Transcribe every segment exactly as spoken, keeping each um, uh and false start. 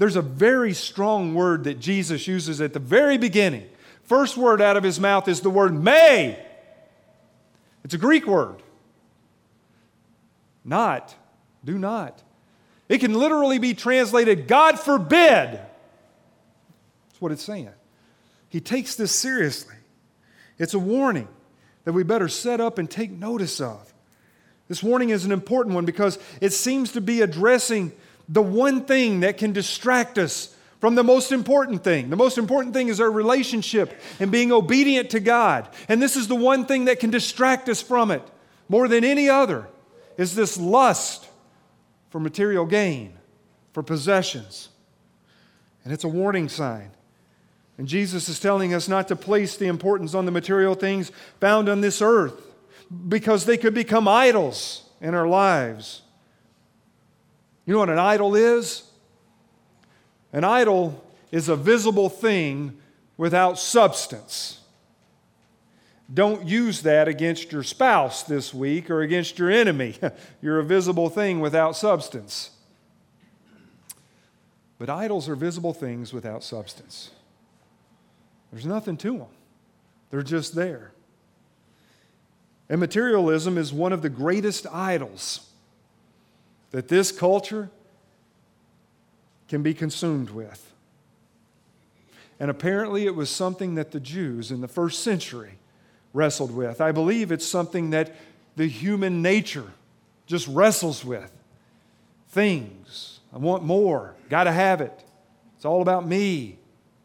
there's a very strong word that Jesus uses at the very beginning. First word out of his mouth is the word may. It's a Greek word. Not. Do not. It can literally be translated, God forbid. That's what it's saying. He takes this seriously. It's a warning that we better set up and take notice of. This warning is an important one because it seems to be addressing the one thing that can distract us from the most important thing. The most important thing is our relationship and being obedient to God. And this is the one thing that can distract us from it more than any other, is this lust for material gain, for possessions. And it's a warning sign. And Jesus is telling us not to place the importance on the material things found on this earth because they could become idols in our lives. You know what an idol is? An idol is a visible thing without substance. Don't use that against your spouse this week or against your enemy. You're a visible thing without substance. But idols are visible things without substance. There's nothing to them. They're just there. And materialism is one of the greatest idols that this culture can be consumed with. And apparently it was something that the Jews in the first century wrestled with. I believe it's something that the human nature just wrestles with. Things. I want more. Got to have it. It's all about me.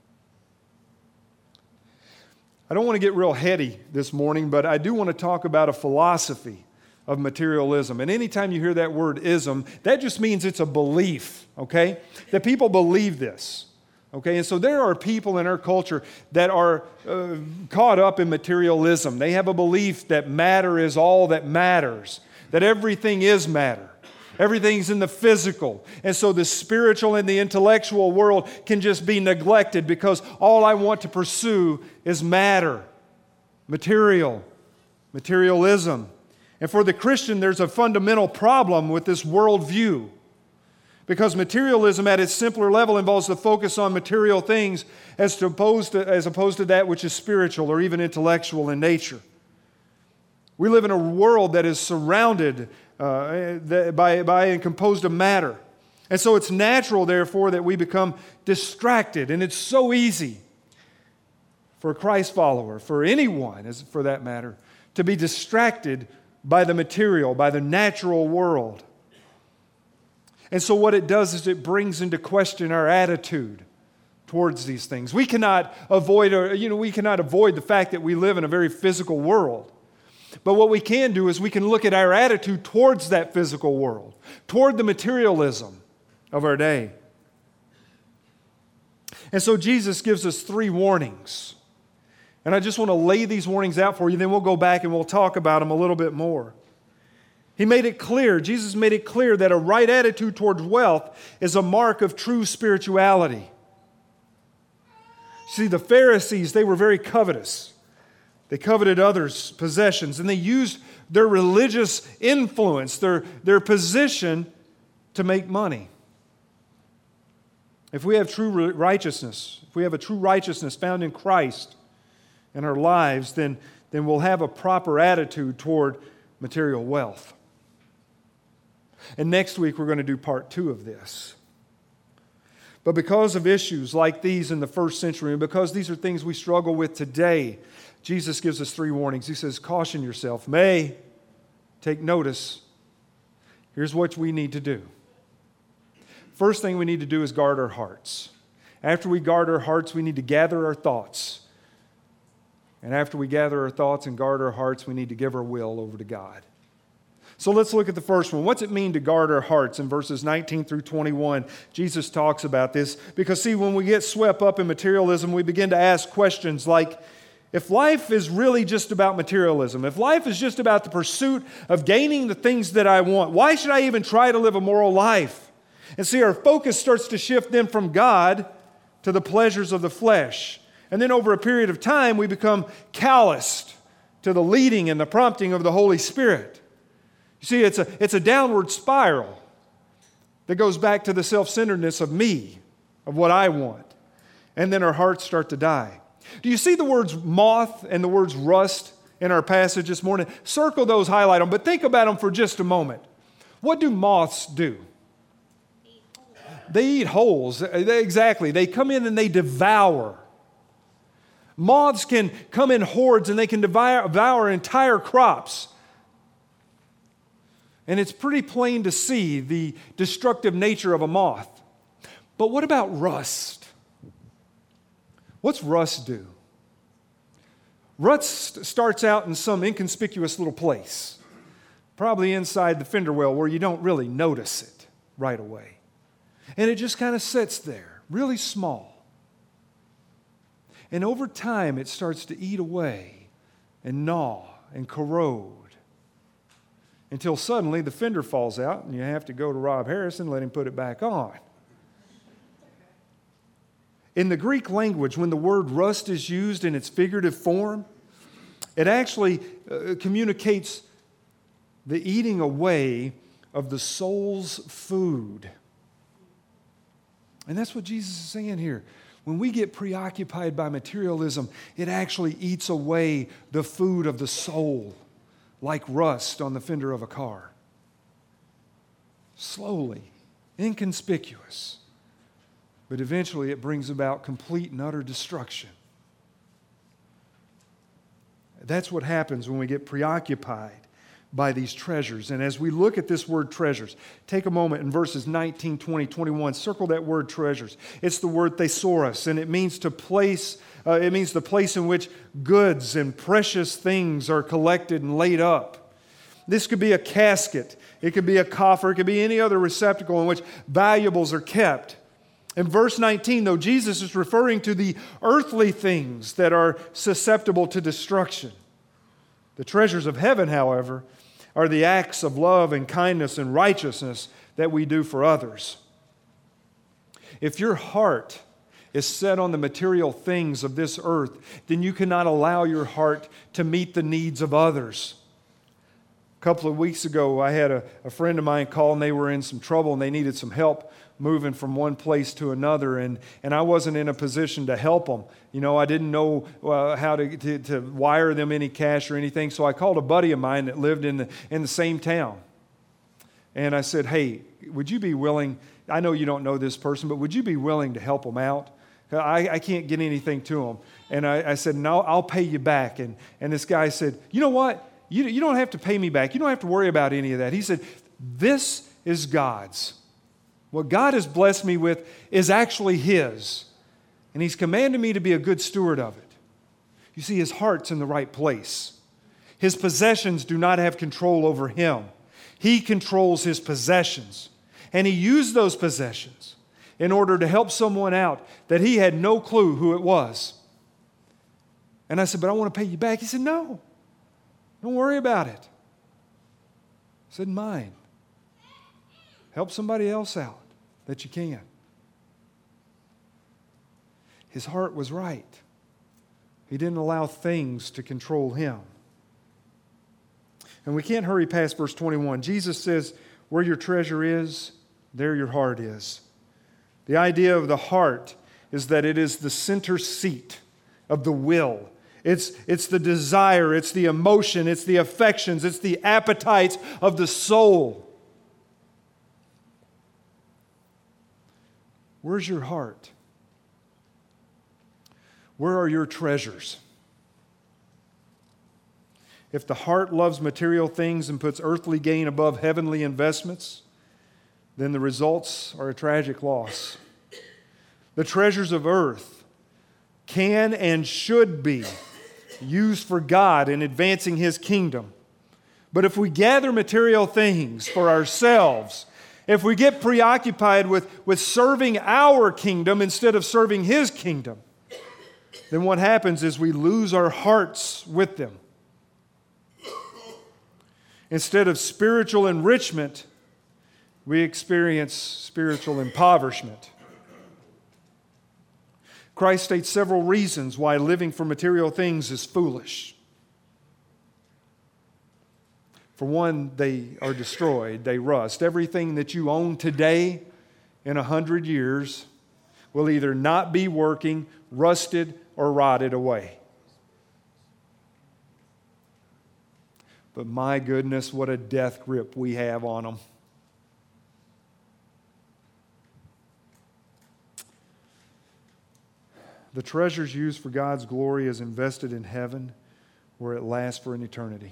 I don't want to get real heady this morning, but I do want to talk about a philosophy of materialism. And anytime you hear that word ism, that just means it's a belief, okay? That people believe this, okay? And so there are people in our culture that are uh, caught up in materialism. They have a belief that matter is all that matters, that everything is matter. Everything's in the physical. And so the spiritual and the intellectual world can just be neglected because all I want to pursue is matter, material, materialism. And for the Christian, there's a fundamental problem with this worldview because materialism at its simpler level involves the focus on material things as opposed to, as opposed to that which is spiritual or even intellectual in nature. We live in a world that is surrounded uh, by, by and composed of matter. And so it's natural, therefore, that we become distracted. And it's so easy for a Christ follower, for anyone, as for that matter, to be distracted by the material, by the natural world. And so what it does is it brings into question our attitude towards these things. We cannot avoid, or, you know, we cannot avoid the fact that we live in a very physical world. But what we can do is we can look at our attitude towards that physical world, toward the materialism of our day. And so Jesus gives us three warnings. And I just want to lay these warnings out for you, then we'll go back and we'll talk about them a little bit more. He made it clear, Jesus made it clear that a right attitude towards wealth is a mark of true spirituality. See, the Pharisees, they were very covetous. They coveted others' possessions, and they used their religious influence, their, their position, to make money. If we have true righteousness, if we have a true righteousness found in Christ in our lives, then, then we'll have a proper attitude toward material wealth. And next week, we're going to do part two of this. But because of issues like these in the first century, and because these are things we struggle with today, Jesus gives us three warnings. He says, caution yourself. May, take notice. Here's what we need to do. First thing we need to do is guard our hearts. After we guard our hearts, we need to gather our thoughts. And after we gather our thoughts and guard our hearts, we need to give our will over to God. So let's look at the first one. What's it mean to guard our hearts? In verses nineteen through twenty-one, Jesus talks about this. Because see, when we get swept up in materialism, we begin to ask questions like, if life is really just about materialism, if life is just about the pursuit of gaining the things that I want, why should I even try to live a moral life? And see, our focus starts to shift then from God to the pleasures of the flesh. And then over a period of time, we become calloused to the leading and the prompting of the Holy Spirit. You see, it's a, it's a downward spiral that goes back to the self-centeredness of me. of what I want. And then our hearts start to die. Do you see the words moth and the words rust in our passage this morning? Circle those, highlight them, but think about them for just a moment. What do moths do? They eat holes. They, exactly. They come in and they devour. Moths can come in hordes and they can devour, devour entire crops. And it's pretty plain to see the destructive nature of a moth. But what about rust? What's rust do? Rust starts out in some inconspicuous little place, probably inside the fender well where you don't really notice it right away. And it just kind of sits there, really small. And over time, it starts to eat away and gnaw and corrode until suddenly the fender falls out and you have to go to Rob Harris and let him put it back on. In the Greek language, when the word rust is used in its figurative form, it actually uh, communicates the eating away of the soul's food. And that's what Jesus is saying here. When we get preoccupied by materialism, it actually eats away the food of the soul, like rust on the fender of a car. Slowly, inconspicuous, but eventually it brings about complete and utter destruction. That's what happens when we get preoccupied by these treasures. And as we look at this word treasures, take a moment in verses nineteen, twenty, twenty-one, circle that word treasures. It's the word thesaurus, and it means to place, uh, it means the place in which goods and precious things are collected and laid up. This could be a casket, it could be a coffer, it could be any other receptacle in which valuables are kept. In verse nineteen, though, Jesus is referring to the earthly things that are susceptible to destruction. The treasures of heaven, however, are the acts of love and kindness and righteousness that we do for others. If your heart is set on the material things of this earth, then you cannot allow your heart to meet the needs of others. A couple of weeks ago, I had a, a friend of mine call, and they were in some trouble, and they needed some help moving from one place to another, and, and I wasn't in a position to help them. You know, I didn't know uh, how to, to, to wire them any cash or anything, so I called a buddy of mine that lived in the, in the same town. And I said, hey, would you be willing, I know you don't know this person, but would you be willing to help them out? I, I can't get anything to them. And I, I said, no, I'll pay you back. And, and this guy said, you know what? You, you don't have to pay me back. You don't have to worry about any of that. He said, this is God's. What God has blessed me with is actually His. And He's commanded me to be a good steward of it. You see, his heart's in the right place. His possessions do not have control over him. He controls his possessions. And he used those possessions in order to help someone out that he had no clue who it was. And I said, but I want to pay you back. He said, no, don't worry about it. I said, mine. Help somebody else out that you can. His heart was right. He didn't allow things to control him. And we can't hurry past verse twenty-one. Jesus says, where your treasure is, there your heart is. The idea of the heart is that it is the center seat of the will. It's, it's the desire, it's the emotion, it's the affections, it's the appetites of the soul. Where's your heart? Where are your treasures? If the heart loves material things and puts earthly gain above heavenly investments, then the results are a tragic loss. The treasures of earth can and should be used for God in advancing His kingdom. But if we gather material things for ourselves, if we get preoccupied with, with serving our kingdom instead of serving His kingdom, then what happens is we lose our hearts with them. Instead of spiritual enrichment, we experience spiritual impoverishment. Christ states several reasons why living for material things is foolish. For one, they are destroyed, they rust. Everything that you own today in a hundred years will either not be working, rusted, or rotted away. But my goodness, what a death grip we have on them. The treasures used for God's glory is invested in heaven, where it lasts for an eternity.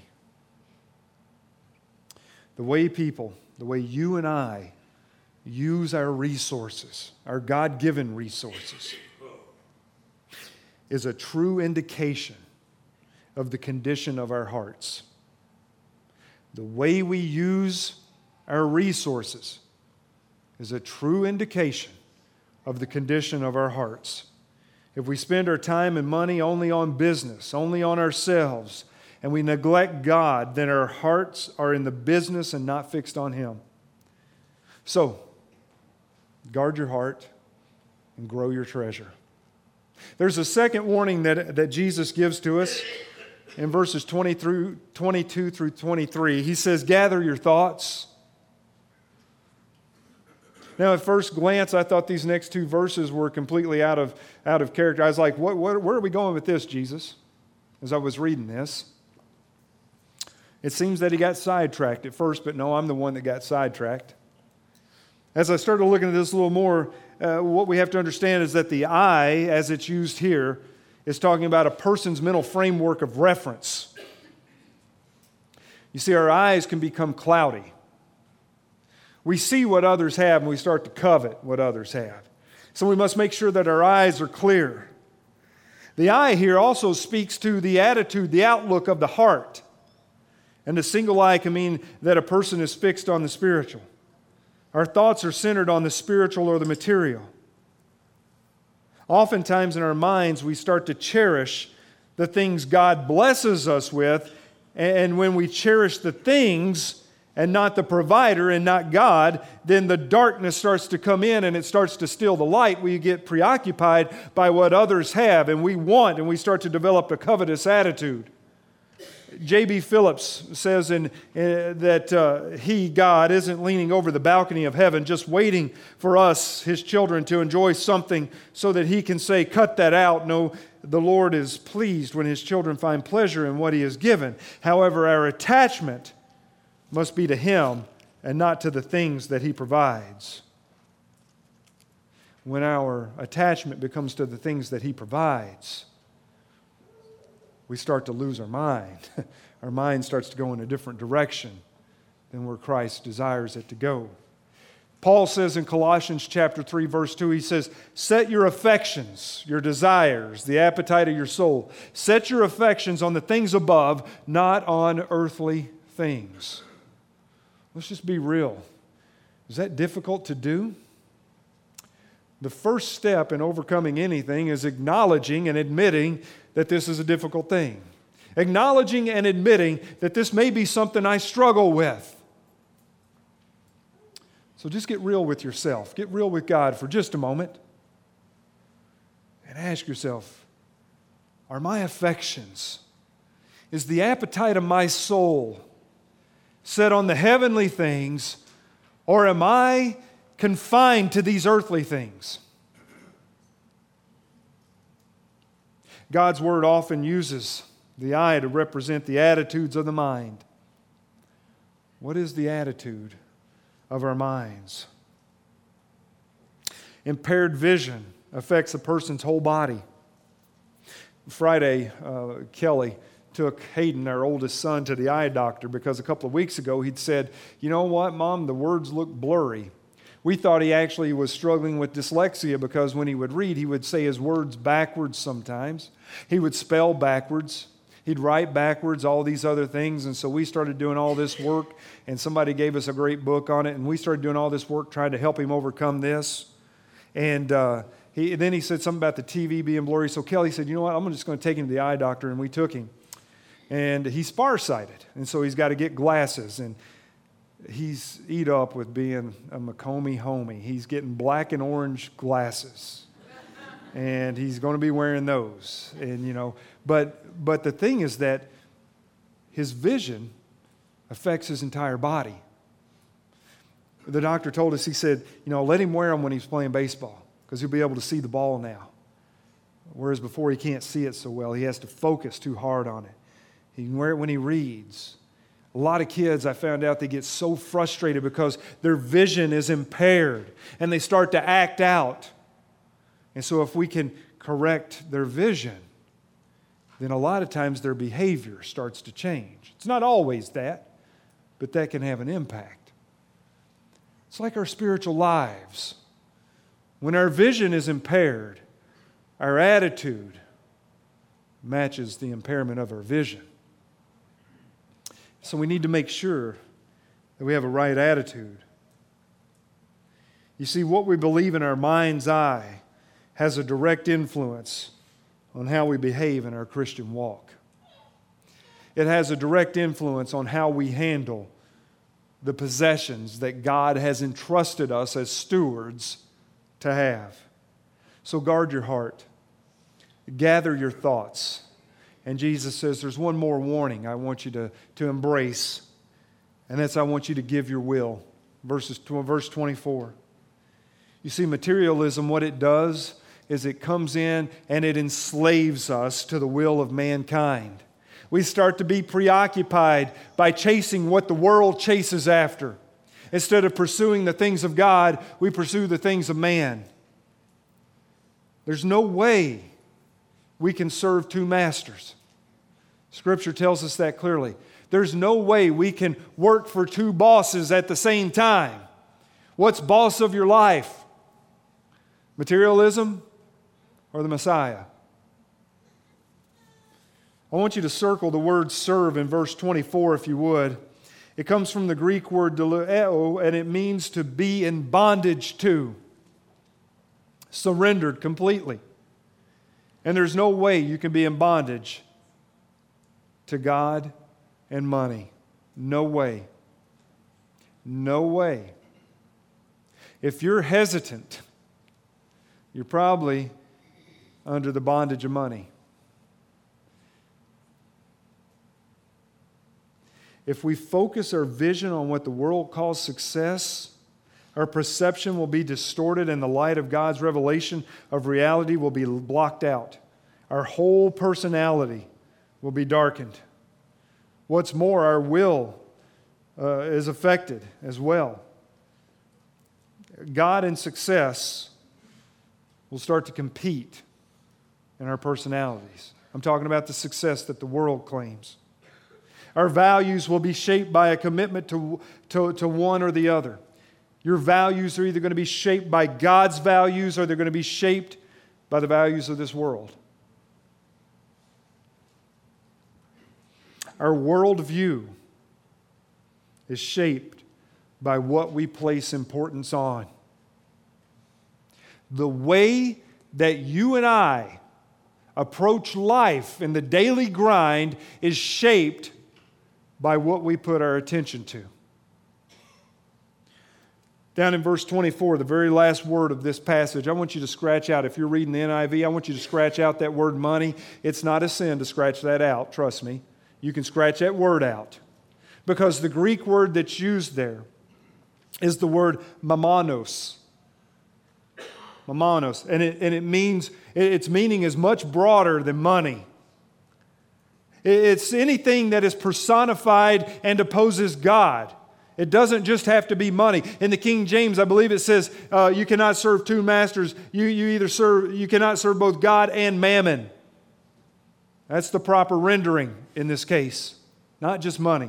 The way people, the way you and I use our resources, our God-given resources, is a true indication of the condition of our hearts. The way we use our resources is a true indication of the condition of our hearts. If we spend our time and money only on business, only on ourselves, and we neglect God, then our hearts are in the business and not fixed on Him. So, guard your heart and grow your treasure. There's a second warning that, that Jesus gives to us in verses twenty through twenty-two through twenty-three. He says, gather your thoughts. Now, at first glance, I thought these next two verses were completely out of, out of character. I was like, what, what, where are we going with this, Jesus? As I was reading this. It seems that he got sidetracked at first, but no, I'm the one that got sidetracked. As I started looking at this a little more, uh, what we have to understand is that the I, as it's used here, is talking about a person's mental framework of reference. You see, our eyes can become cloudy. We see what others have and we start to covet what others have. So we must make sure that our eyes are clear. The I here also speaks to the attitude, the outlook of the heart. And the single eye can mean that a person is fixed on the spiritual. Our thoughts are centered on the spiritual or the material. Oftentimes in our minds, we start to cherish the things God blesses us with. And when we cherish the things and not the provider and not God, then the darkness starts to come in and it starts to steal the light. We get preoccupied by what others have and we want, and we start to develop a covetous attitude. J B Phillips says in, uh, that uh, he, God, isn't leaning over the balcony of heaven just waiting for us, His children, to enjoy something so that He can say, cut that out. No, the Lord is pleased when His children find pleasure in what He has given. However, our attachment must be to Him and not to the things that He provides. When our attachment becomes to the things that He provides, we start to lose our mind. Our mind starts to go in a different direction than where Christ desires it to go. Paul says in Colossians chapter three, verse two, he says, set your affections, your desires, the appetite of your soul. Set your affections on the things above, not on earthly things. Let's just be real. Is that difficult to do? The first step in overcoming anything is acknowledging and admitting that this is a difficult thing. Acknowledging and admitting that this may be something I struggle with. So just get real with yourself. Get real with God for just a moment. And ask yourself, are my affections, is the appetite of my soul set on the heavenly things, or am I confined to these earthly things? God's Word often uses the eye to represent the attitudes of the mind. What is the attitude of our minds? Impaired vision affects a person's whole body. Friday, uh, Kelly took Hayden, our oldest son, to the eye doctor because a couple of weeks ago he'd said, you know what, Mom, the words look blurry. We thought he actually was struggling with dyslexia because when he would read, he would say his words backwards sometimes. He would spell backwards. He'd write backwards, all these other things. And so we started doing all this work, and somebody gave us a great book on it, and we started doing all this work trying to help him overcome this. And uh, he, then he said something about the T V being blurry. So Kelly said, you know what, I'm just going to take him to the eye doctor, and we took him. And he's farsighted, and so he's got to get glasses. And he's eat up with being a McComey homie. He's getting black and orange glasses. And he's going to be wearing those. And, you know, but but the thing is that his vision affects his entire body. The doctor told us, he said, you know, let him wear them when he's playing baseball. because he'll be able to see the ball now. Whereas before he can't see it so well. He has to focus too hard on it. He can wear it when he reads. A lot of kids, I found out, they get so frustrated because their vision is impaired and they start to act out. And so if we can correct their vision, then a lot of times their behavior starts to change. It's not always that, but that can have an impact. It's like our spiritual lives. When our vision is impaired, our attitude matches the impairment of our vision. So we need to make sure that we have a right attitude. You see, what we believe in our mind's eye has a direct influence on how we behave in our Christian walk. It has a direct influence on how we handle the possessions that God has entrusted us as stewards to have. So guard your heart. Gather your thoughts. And Jesus says there's one more warning I want you to, to embrace. And that's I want you to give your will. Verses, verse twenty-four. You see, materialism, what it does is it comes in and it enslaves us to the will of mankind. We start to be preoccupied by chasing what the world chases after. Instead of pursuing the things of God, we pursue the things of man. There's no way we can serve two masters. Scripture tells us that clearly. There's no way we can work for two bosses at the same time. What's boss of your life? Materialism or the Messiah? I want you to circle the word serve in verse twenty-four if you would. It comes from the Greek word deleo, and it means to be in bondage to. Surrendered completely. And there's no way you can be in bondage to God and money. No way. No way. If you're hesitant, you're probably under the bondage of money. If we focus our vision on what the world calls success, our perception will be distorted and the light of God's revelation of reality will be blocked out. Our whole personality will be darkened. What's more, our will uh, is affected as well. God and success will start to compete in our personalities. I'm talking about the success that the world claims. Our values will be shaped by a commitment to, to, to one or the other. Your values are either going to be shaped by God's values or they're going to be shaped by the values of this world. Our worldview is shaped by what we place importance on. The way that you and I approach life in the daily grind is shaped by what we put our attention to. Down in verse twenty-four, the very last word of this passage, I want you to scratch out, if you're reading the N I V, I want you to scratch out that word money. It's not a sin to scratch that out, trust me. You can scratch that word out. Because the Greek word that's used there is the word mammonos. Mammonos. And it, and it means, its meaning is much broader than money. It's anything that is personified and opposes God. It doesn't just have to be money. In the King James, I believe it says, uh, you cannot serve two masters. You, you either serve, you cannot serve both God and mammon. That's the proper rendering in this case, not just money.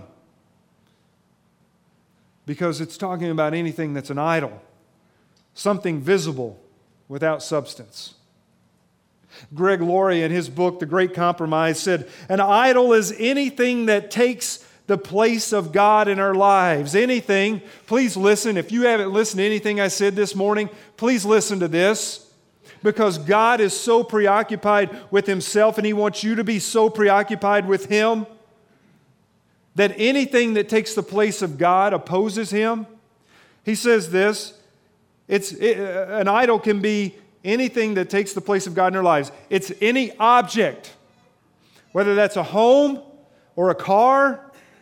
Because it's talking about anything that's an idol, something visible without substance. Greg Laurie, in his book, The Great Compromise, said, an idol is anything that takes the place of God in our lives. Anything, please listen. If you haven't listened to anything I said this morning, please listen to this. Because God is so preoccupied with Himself and He wants you to be so preoccupied with Him that anything that takes the place of God opposes Him. He says this, it's it, an idol can be anything that takes the place of God in our lives. It's any object, whether that's a home or a car,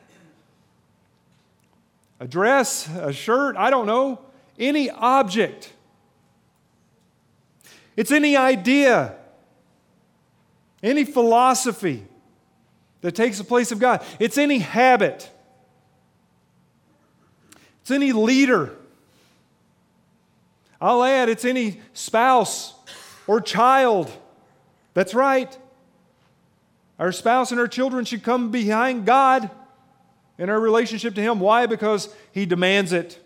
a dress, a shirt, I don't know, any object. It's any idea, any philosophy that takes the place of God. It's any habit. It's any leader. I'll add, it's any spouse or child. That's right. Our spouse and our children should come behind God in our relationship to Him. Why? Because He demands it.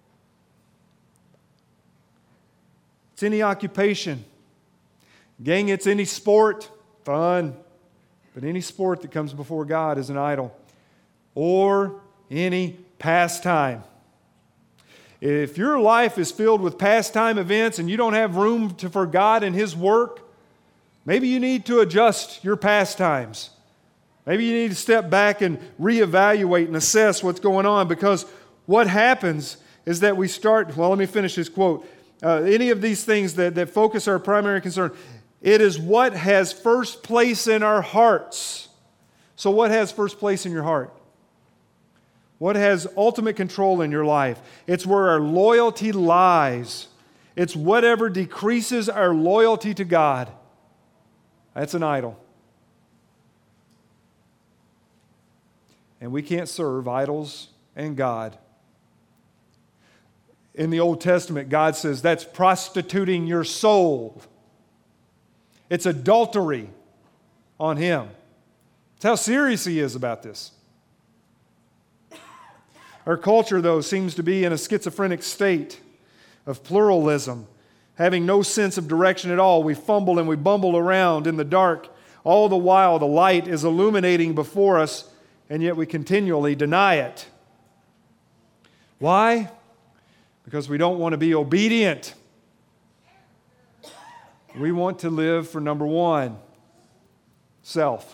It's any occupation. Gang, it's any sport. Fun. But any sport that comes before God is an idol. Or any pastime. If your life is filled with pastime events and you don't have room to, for God and His work, maybe you need to adjust your pastimes. Maybe you need to step back and reevaluate and assess what's going on, because what happens is that we start, well, let me finish this quote. Uh, any of these things that, that focus our primary concern, it is what has first place in our hearts. So what has first place in your heart? What has ultimate control in your life? It's where our loyalty lies. It's whatever decreases our loyalty to God. That's an idol. And we can't serve idols and God. In the Old Testament, God says that's prostituting your soul. It's adultery on Him. That's how serious He is about this. Our culture, though, seems to be in a schizophrenic state of pluralism, having no sense of direction at all. We fumble and we bumble around in the dark. All the while, the light is illuminating before us, and yet we continually deny it. Why? Because we don't want to be obedient. We want to live for number one, self.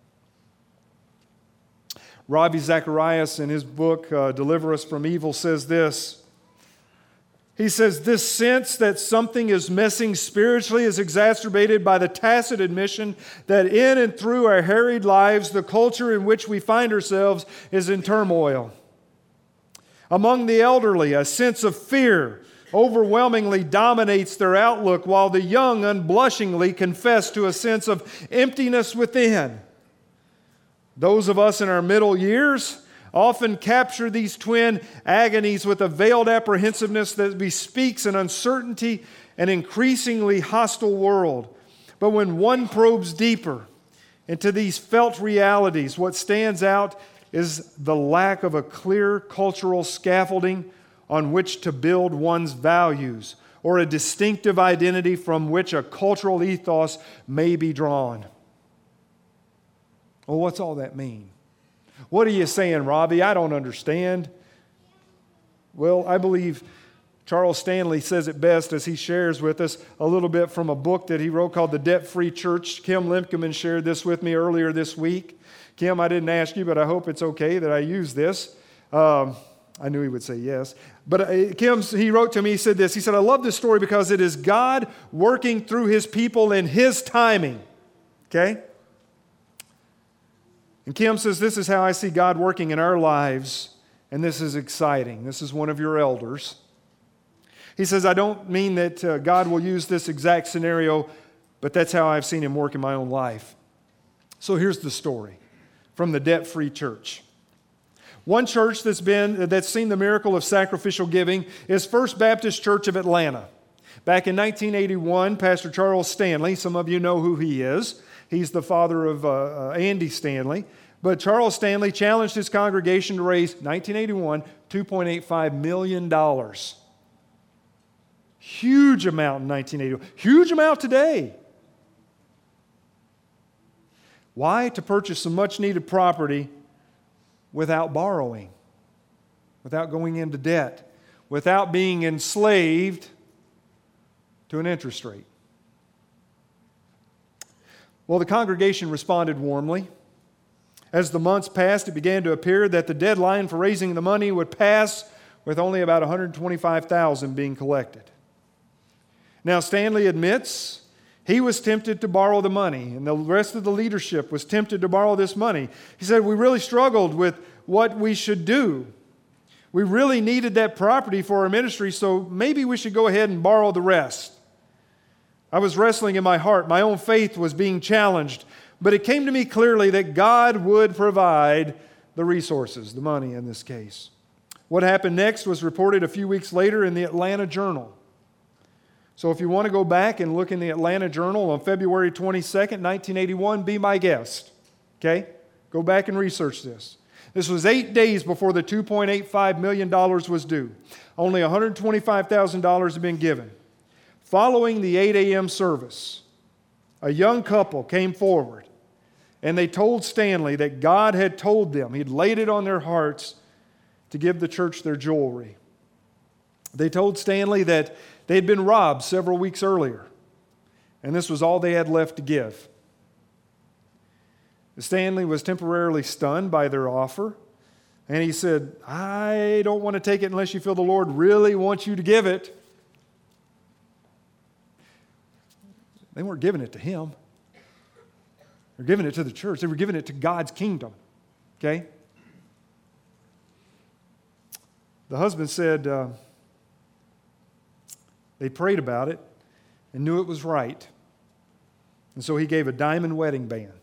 Ravi Zacharias, in his book, uh, Deliver Us from Evil, says this. He says, this sense that something is missing spiritually is exacerbated by the tacit admission that in and through our harried lives, the culture in which we find ourselves is in turmoil. Among the elderly, a sense of fear overwhelmingly dominates their outlook, while the young unblushingly confess to a sense of emptiness within. Those of us in our middle years often capture these twin agonies with a veiled apprehensiveness that bespeaks an uncertainty and increasingly hostile world. But when one probes deeper into these felt realities, what stands out is the lack of a clear cultural scaffolding on which to build one's values, or a distinctive identity from which a cultural ethos may be drawn. Well, what's all that mean? What are you saying, Robbie? I don't understand. Well, I believe Charles Stanley says it best as he shares with us a little bit from a book that he wrote called The Debt-Free Church. Kim Lemkeman shared this with me earlier this week. Kim, I didn't ask you, but I hope it's okay that I use this. Um, I knew he would say yes. But uh, Kim, he wrote to me, he said this. He said, I love this story because it is God working through His people in His timing. Okay? And Kim says, this is how I see God working in our lives, and this is exciting. This is one of your elders. He says, I don't mean that uh, God will use this exact scenario, but that's how I've seen Him work in my own life. So here's the story from the Debt-Free Church. One church that's been that's seen the miracle of sacrificial giving is First Baptist Church of Atlanta. Back in nineteen eighty-one, Pastor Charles Stanley, some of you know who he is. He's the father of uh, uh, Andy Stanley. But Charles Stanley challenged his congregation to raise, nineteen eighty-one, two point eight five million dollars. Huge amount in nineteen eighty-one. Huge amount today. Why? To purchase some much-needed property without borrowing, without going into debt, without being enslaved to an interest rate. Well, the congregation responded warmly. As the months passed, it began to appear that the deadline for raising the money would pass with only about one hundred twenty-five thousand dollars being collected. Now, Stanley admits he was tempted to borrow the money, and the rest of the leadership was tempted to borrow this money. He said, we really struggled with what we should do. We really needed that property for our ministry, so maybe we should go ahead and borrow the rest. I was wrestling in my heart. My own faith was being challenged. But it came to me clearly that God would provide the resources, the money in this case. What happened next was reported a few weeks later in the Atlanta Journal. So if you want to go back and look in the Atlanta Journal on February twenty-second, nineteen eighty-one, be my guest. Okay? Go back and research this. This was eight days before the two point eight five million dollars was due. Only one hundred twenty-five thousand dollars had been given. Following the eight a.m. service, a young couple came forward and they told Stanley that God had told them, He'd laid it on their hearts to give the church their jewelry. They told Stanley that they had been robbed several weeks earlier, and this was all they had left to give. Stanley was temporarily stunned by their offer, and he said, I don't want to take it unless you feel the Lord really wants you to give it. They weren't giving it to him. They were giving it to the church. They were giving it to God's kingdom. Okay? The husband said uh, they prayed about it and knew it was right. And so he gave a diamond wedding band.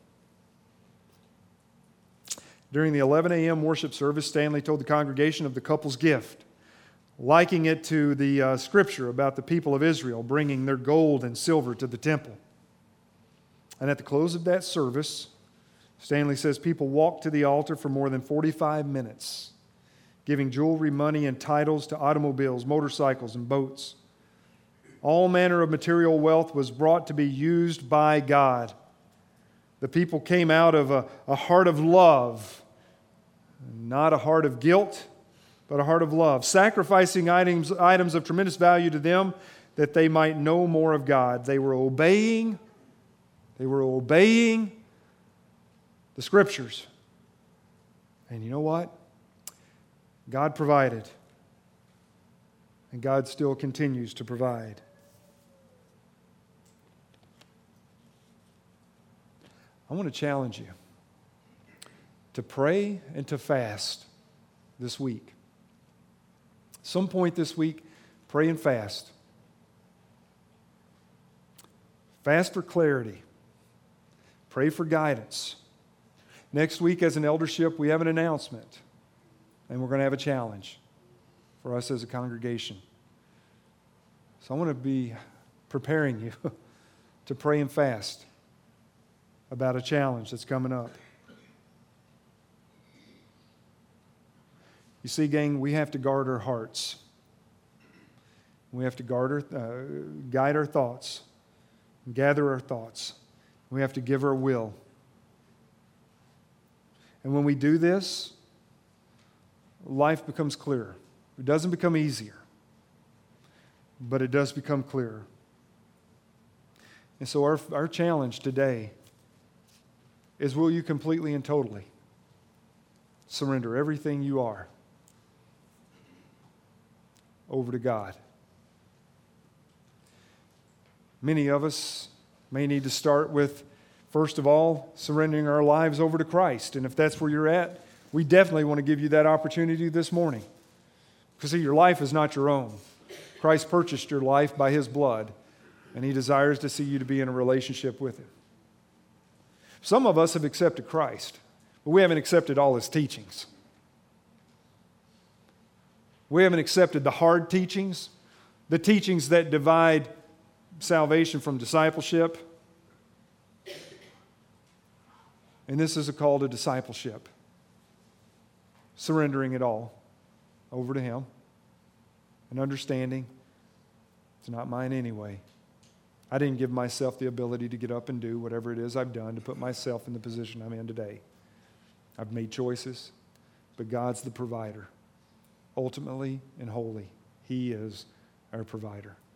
During the eleven a.m. worship service, Stanley told the congregation of the couple's gift, liking it to the uh, scripture about the people of Israel bringing their gold and silver to the temple. And at the close of that service, Stanley says people walked to the altar for more than forty-five minutes, giving jewelry, money, and titles to automobiles, motorcycles, and boats. All manner of material wealth was brought to be used by God. The people came out of a, a heart of love, not a heart of guilt, but a heart of love, sacrificing items, items of tremendous value to them that they might know more of God. They were obeying, they were obeying the Scriptures. And you know what? God provided, and God still continues to provide. I want to challenge you to pray and to fast this week. Some point this week, pray and fast. Fast for clarity. Pray for guidance. Next week, as an eldership, we have an announcement, and we're going to have a challenge for us as a congregation. So I want to be preparing you to pray and fast about a challenge that's coming up. You see, gang, we have to guard our hearts. We have to guard our, uh, guide our thoughts, gather our thoughts. We have to give our will. And when we do this, life becomes clearer. It doesn't become easier, but it does become clearer. And so our, our challenge today is, will you completely and totally surrender everything you are over to God? Many of us may need to start with, first of all, surrendering our lives over to Christ. And if that's where you're at, we definitely want to give you that opportunity this morning. Because see, your life is not your own. Christ purchased your life by His blood, and He desires to see you to be in a relationship with Him. Some of us have accepted Christ, but we haven't accepted all His teachings. We haven't accepted the hard teachings, the teachings that divide salvation from discipleship. And this is a call to discipleship, surrendering it all over to Him and understanding it's not mine anyway. I didn't give myself the ability to get up and do whatever it is I've done to put myself in the position I'm in today. I've made choices, but God's the provider. Ultimately and wholly, He is our provider.